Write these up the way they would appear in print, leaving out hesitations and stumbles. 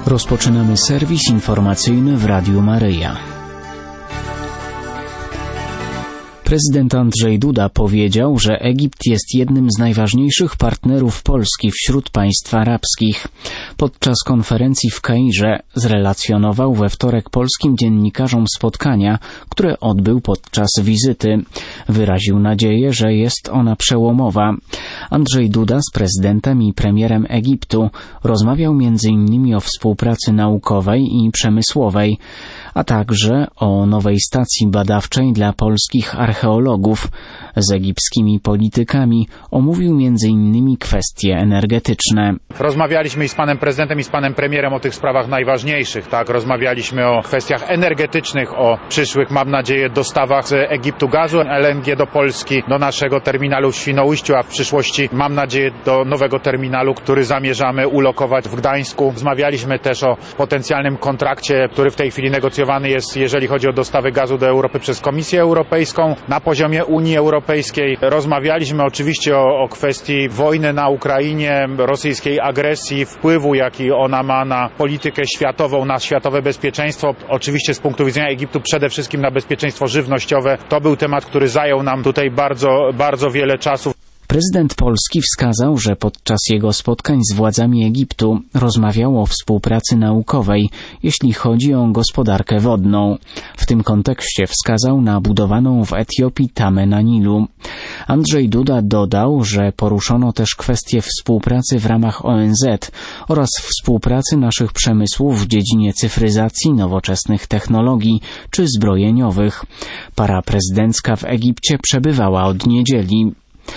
Rozpoczynamy serwis informacyjny w Radiu Maryja. Prezydent Andrzej Duda powiedział, że Egipt jest jednym z najważniejszych partnerów Polski wśród państw arabskich. Podczas konferencji w Kairze zrelacjonował we wtorek polskim dziennikarzom spotkania, które odbył podczas wizyty. Wyraził nadzieję, że jest ona przełomowa. Andrzej Duda z prezydentem i premierem Egiptu rozmawiał m.in. o współpracy naukowej i przemysłowej, a także o nowej stacji badawczej dla polskich archeologów. Z egipskimi politykami omówił m.in. kwestie energetyczne. Rozmawialiśmy i z panem prezydentem, i z panem premierem o tych sprawach najważniejszych. Tak, rozmawialiśmy o kwestiach energetycznych, o przyszłych, mam nadzieję, dostawach z Egiptu gazu LNG do Polski, do naszego terminalu w Świnoujściu, a w przyszłości, mam nadzieję, do nowego terminalu, który zamierzamy ulokować w Gdańsku. Rozmawialiśmy też o potencjalnym kontrakcie, który w tej chwili negocjowany jest, jeżeli chodzi o dostawy gazu do Europy przez Komisję Europejską na poziomie Unii Europejskiej. Rozmawialiśmy oczywiście o kwestii wojny na Ukrainie, rosyjskiej agresji, wpływu, jaki ona ma na politykę światową, na światowe bezpieczeństwo. Oczywiście z punktu widzenia Egiptu przede wszystkim na bezpieczeństwo żywnościowe. To był temat, który zajął nam tutaj bardzo wiele czasu. Prezydent Polski wskazał, że podczas jego spotkań z władzami Egiptu rozmawiał o współpracy naukowej, jeśli chodzi o gospodarkę wodną. W tym kontekście wskazał na budowaną w Etiopii tamę na Nilu. Andrzej Duda dodał, że poruszono też kwestie współpracy w ramach ONZ oraz współpracy naszych przemysłów w dziedzinie cyfryzacji, nowoczesnych technologii czy zbrojeniowych. Para prezydencka w Egipcie przebywała od niedzieli.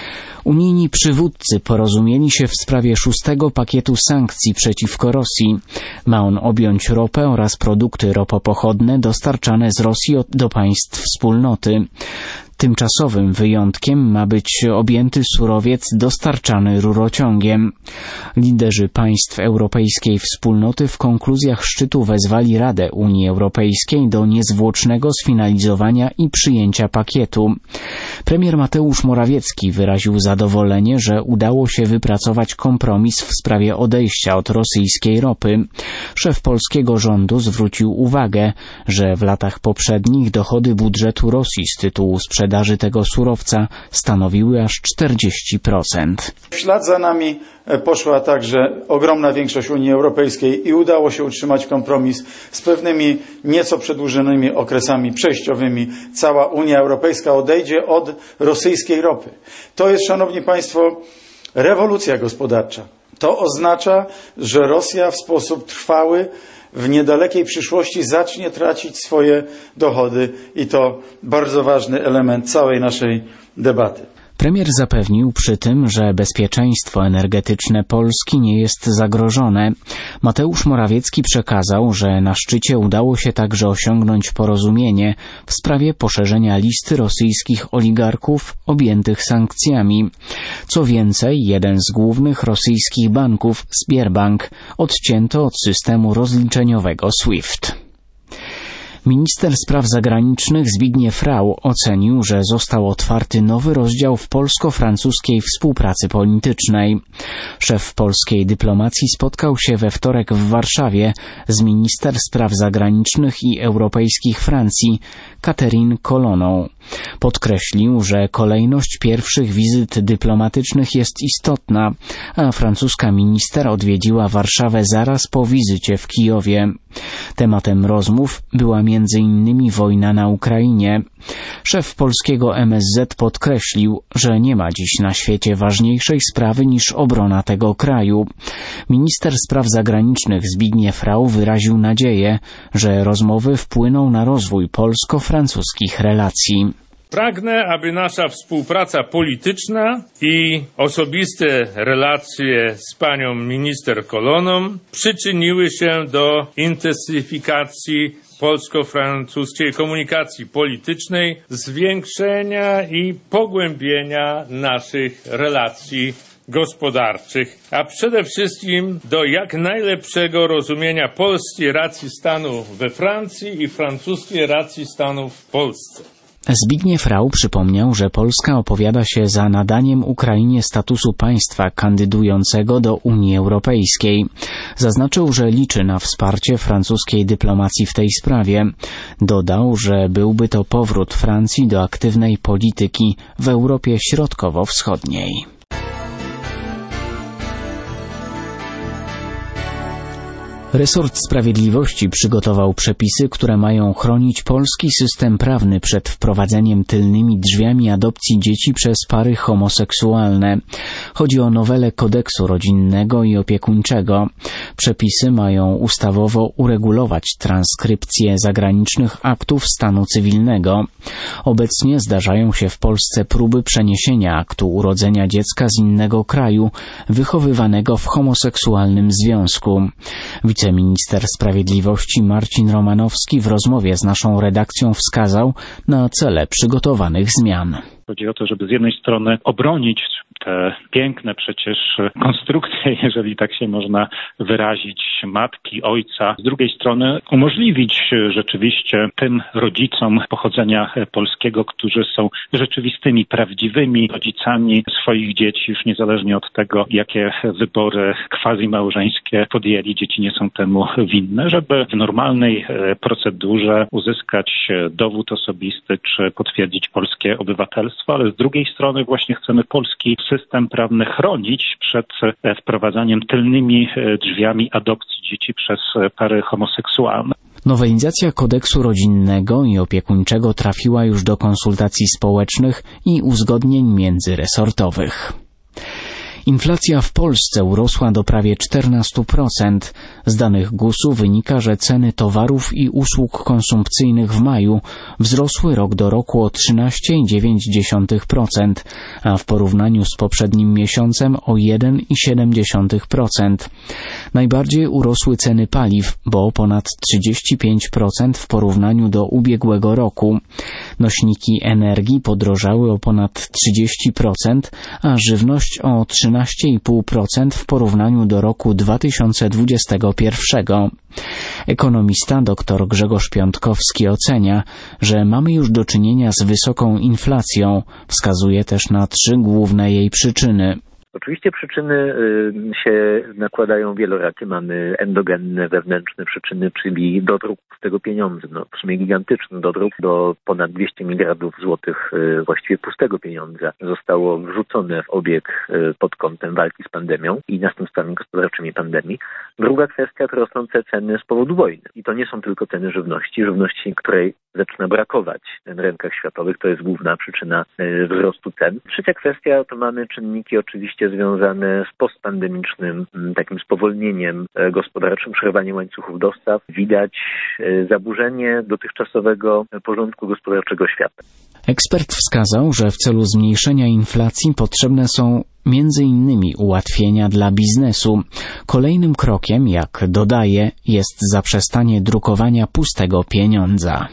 Unijni przywódcy porozumieli się w sprawie 6. pakietu sankcji przeciwko Rosji. Ma on objąć ropę oraz produkty ropopochodne dostarczane z Rosji do państw wspólnoty. Tymczasowym wyjątkiem ma być objęty surowiec dostarczany rurociągiem. Liderzy państw Europejskiej Wspólnoty w konkluzjach szczytu wezwali Radę Unii Europejskiej do niezwłocznego sfinalizowania i przyjęcia pakietu. Premier Mateusz Morawiecki wyraził zadowolenie, że udało się wypracować kompromis w sprawie odejścia od rosyjskiej ropy. Szef polskiego rządu zwrócił uwagę, że w latach poprzednich dochody budżetu Rosji z tytułu sprzedaży tego surowca stanowiły aż 40%. W ślad za nami poszła także ogromna większość Unii Europejskiej i udało się utrzymać kompromis z pewnymi nieco przedłużonymi okresami przejściowymi. Cała Unia Europejska odejdzie od rosyjskiej ropy. To jest, szanowni państwo, rewolucja gospodarcza. To oznacza, że Rosja w sposób trwały w niedalekiej przyszłości zacznie tracić swoje dochody i to bardzo ważny element całej naszej debaty. Premier zapewnił przy tym, że bezpieczeństwo energetyczne Polski nie jest zagrożone. Mateusz Morawiecki przekazał, że na szczycie udało się także osiągnąć porozumienie w sprawie poszerzenia listy rosyjskich oligarchów objętych sankcjami. Co więcej, jeden z głównych rosyjskich banków, Sberbank, odcięto od systemu rozliczeniowego SWIFT. Minister spraw zagranicznych Zbigniew Rau ocenił, że został otwarty nowy rozdział w polsko-francuskiej współpracy politycznej. Szef polskiej dyplomacji spotkał się we wtorek w Warszawie z minister spraw zagranicznych i europejskich Francji, Catherine Colonną. Podkreślił, że kolejność pierwszych wizyt dyplomatycznych jest istotna, a francuska minister odwiedziła Warszawę zaraz po wizycie w Kijowie. Tematem rozmów była m.in. wojna na Ukrainie. Szef polskiego MSZ podkreślił, że nie ma dziś na świecie ważniejszej sprawy niż obrona tego kraju. Minister spraw zagranicznych Zbigniew Rau wyraził nadzieję, że rozmowy wpłyną na rozwój polsko-francuskich relacji. Pragnę, aby nasza współpraca polityczna i osobiste relacje z panią minister Colonną przyczyniły się do intensyfikacji polsko-francuskiej komunikacji politycznej, zwiększenia i pogłębienia naszych relacji gospodarczych, a przede wszystkim do jak najlepszego rozumienia polskiej racji stanu we Francji i francuskiej racji stanu w Polsce. Zbigniew Rau przypomniał, że Polska opowiada się za nadaniem Ukrainie statusu państwa kandydującego do Unii Europejskiej. Zaznaczył, że liczy na wsparcie francuskiej dyplomacji w tej sprawie. Dodał, że byłby to powrót Francji do aktywnej polityki w Europie Środkowo-Wschodniej. Resort Sprawiedliwości przygotował przepisy, które mają chronić polski system prawny przed wprowadzeniem tylnymi drzwiami adopcji dzieci przez pary homoseksualne. Chodzi o nowelę kodeksu rodzinnego i opiekuńczego. Przepisy mają ustawowo uregulować transkrypcję zagranicznych aktów stanu cywilnego. Obecnie zdarzają się w Polsce próby przeniesienia aktu urodzenia dziecka z innego kraju, wychowywanego w homoseksualnym związku. Wiceminister Sprawiedliwości Marcin Romanowski w rozmowie z naszą redakcją wskazał na cele przygotowanych zmian. Chodzi o to, żeby z jednej strony obronić te piękne przecież konstrukcje, jeżeli tak się można wyrazić, matki, ojca. Z drugiej strony umożliwić rzeczywiście tym rodzicom pochodzenia polskiego, którzy są rzeczywistymi, prawdziwymi rodzicami swoich dzieci, już niezależnie od tego, jakie wybory quasi-małżeńskie podjęli, dzieci nie są temu winne, żeby w normalnej procedurze uzyskać dowód osobisty czy potwierdzić polskie obywatelstwo, ale z drugiej strony właśnie chcemy polski system prawny chronić przed wprowadzaniem tylnymi drzwiami adopcji dzieci przez pary homoseksualne. Nowelizacja kodeksu rodzinnego i opiekuńczego trafiła już do konsultacji społecznych i uzgodnień międzyresortowych. Inflacja w Polsce urosła do prawie 14%. Z danych GUS-u wynika, że ceny towarów i usług konsumpcyjnych w maju wzrosły rok do roku o 13,9%, a w porównaniu z poprzednim miesiącem o 1,7%. Najbardziej urosły ceny paliw, bo o ponad 35% w porównaniu do ubiegłego roku. Nośniki energii podrożały o ponad 30%, a żywność o 13,5% w porównaniu do roku 2021. Ekonomista dr Grzegorz Piątkowski ocenia, że mamy już do czynienia z wysoką inflacją. Wskazuje też na 3 główne jej przyczyny. Oczywiście przyczyny się nakładają wielorakie. Mamy endogenne, wewnętrzne przyczyny, czyli dodruk pustego pieniądza. W sumie gigantyczny dodruk do ponad 200 miliardów złotych właściwie pustego pieniądza zostało wrzucone w obieg pod kątem walki z pandemią i następstwami gospodarczymi pandemii. Druga kwestia to rosnące ceny z powodu wojny. I to nie są tylko ceny żywności, której zaczyna brakować na rynkach światowych. To jest główna przyczyna wzrostu cen. Trzecia kwestia to mamy czynniki oczywiście związane z postpandemicznym takim spowolnieniem gospodarczym, przerwaniem łańcuchów dostaw. Widać zaburzenie dotychczasowego porządku gospodarczego świata. Ekspert wskazał, że w celu zmniejszenia inflacji potrzebne są między innymi ułatwienia dla biznesu. Kolejnym krokiem, jak dodaje, jest zaprzestanie drukowania pustego pieniądza.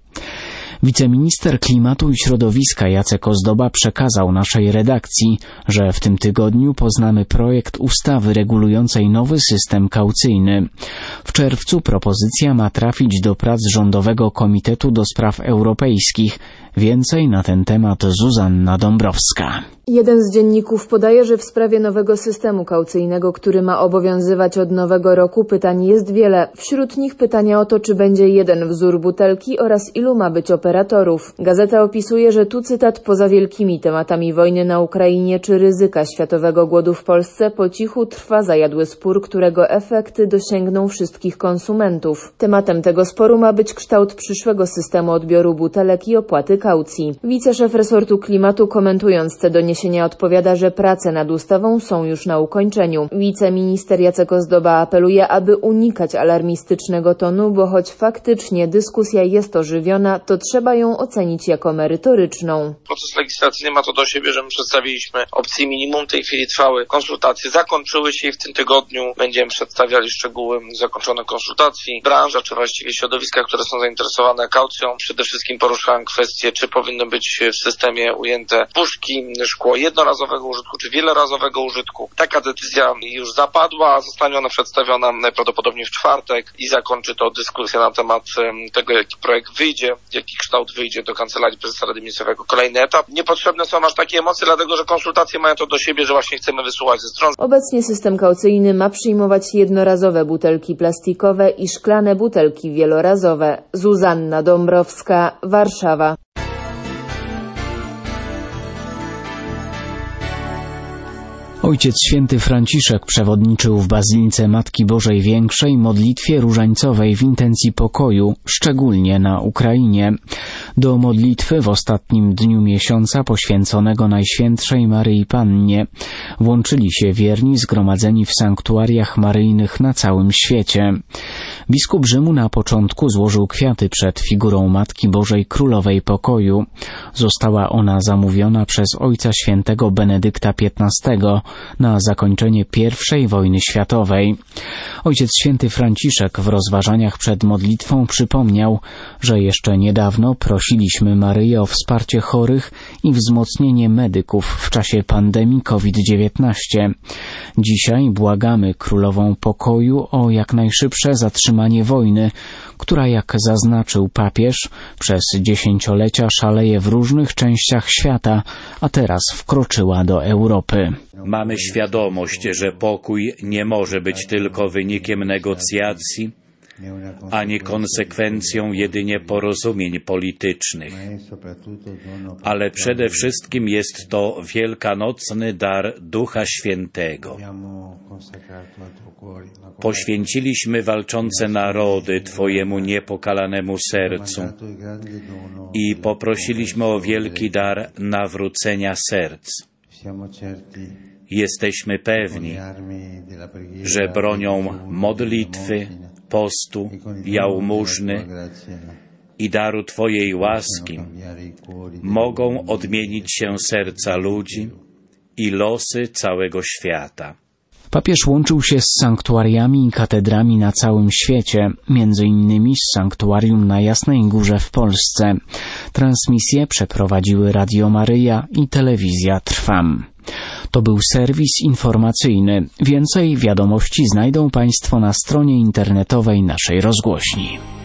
Wiceminister Klimatu i Środowiska Jacek Ozdoba przekazał naszej redakcji, że w tym tygodniu poznamy projekt ustawy regulującej nowy system kaucyjny. W czerwcu propozycja ma trafić do prac Rządowego Komitetu do Spraw Europejskich. Więcej na ten temat Zuzanna Dąbrowska. Jeden z dzienników podaje, że w sprawie nowego systemu kaucyjnego, który ma obowiązywać od nowego roku, pytań jest wiele. Wśród nich pytania o to, czy będzie jeden wzór butelki oraz ilu ma być operatorów. Gazeta opisuje, że tu cytat: poza wielkimi tematami wojny na Ukrainie czy ryzyka światowego głodu w Polsce po cichu trwa zajadły spór, którego efekty dosięgną wszystkich konsumentów. Tematem tego sporu ma być kształt przyszłego systemu odbioru butelek i opłaty kaucji. Wiceszef resortu klimatu, komentując te doniesienia, odpowiada, że prace nad ustawą są już na ukończeniu. Wiceminister Jacek Ozdoba apeluje, aby unikać alarmistycznego tonu, bo choć faktycznie dyskusja jest ożywiona, to trzeba ją ocenić jako merytoryczną. Proces legislacyjny ma to do siebie, że my przedstawiliśmy opcję minimum. W tej chwili trwały konsultacje, zakończyły się i w tym tygodniu będziemy przedstawiali szczegóły zakończonych konsultacji. Branża, czy właściwie środowiska, które są zainteresowane kaucją, przede wszystkim poruszałem kwestię czy powinny być w systemie ujęte puszki, szkło jednorazowego użytku, czy wielorazowego użytku. Taka decyzja już zapadła, zostanie ona przedstawiona najprawdopodobniej w czwartek i zakończy to dyskusję na temat tego, jaki projekt wyjdzie, jaki kształt wyjdzie do Kancelarii Prezesa Rady Ministrów. Kolejny etap. Niepotrzebne są aż takie emocje, dlatego że konsultacje mają to do siebie, że właśnie chcemy wysłuchać ze stron. Obecnie system kaucyjny ma przyjmować jednorazowe butelki plastikowe i szklane butelki wielorazowe. Zuzanna Dąbrowska, Warszawa. Ojciec Święty Franciszek przewodniczył w Bazylice Matki Bożej Większej modlitwie różańcowej w intencji pokoju, szczególnie na Ukrainie. Do modlitwy w ostatnim dniu miesiąca poświęconego Najświętszej Maryi Pannie włączyli się wierni zgromadzeni w sanktuariach maryjnych na całym świecie. Biskup Rzymu na początku złożył kwiaty przed figurą Matki Bożej Królowej Pokoju. Została ona zamówiona przez Ojca Świętego Benedykta XV na zakończenie I wojny światowej. Ojciec Święty Franciszek w rozważaniach przed modlitwą przypomniał, że jeszcze niedawno prosiliśmy Maryję o wsparcie chorych i wzmocnienie medyków w czasie pandemii COVID-19. Dzisiaj błagamy Królową Pokoju o jak najszybsze zatrzymanie wojny, która, jak zaznaczył papież, przez dziesięciolecia szaleje w różnych częściach świata, a teraz wkroczyła do Europy. Mamy świadomość, że pokój nie może być tylko wynikiem negocjacji, ani konsekwencją jedynie porozumień politycznych, ale przede wszystkim jest to wielkanocny dar Ducha Świętego. Poświęciliśmy walczące narody Twojemu niepokalanemu sercu i poprosiliśmy o wielki dar nawrócenia serc. Jesteśmy pewni, że bronią modlitwy, postu, jałmużny i daru Twojej łaski mogą odmienić się serca ludzi i losy całego świata. Papież łączył się z sanktuariami i katedrami na całym świecie, między innymi z sanktuarium na Jasnej Górze w Polsce. Transmisję przeprowadziły Radio Maryja i Telewizja Trwam. To był serwis informacyjny. Więcej wiadomości znajdą Państwo na stronie internetowej naszej rozgłośni.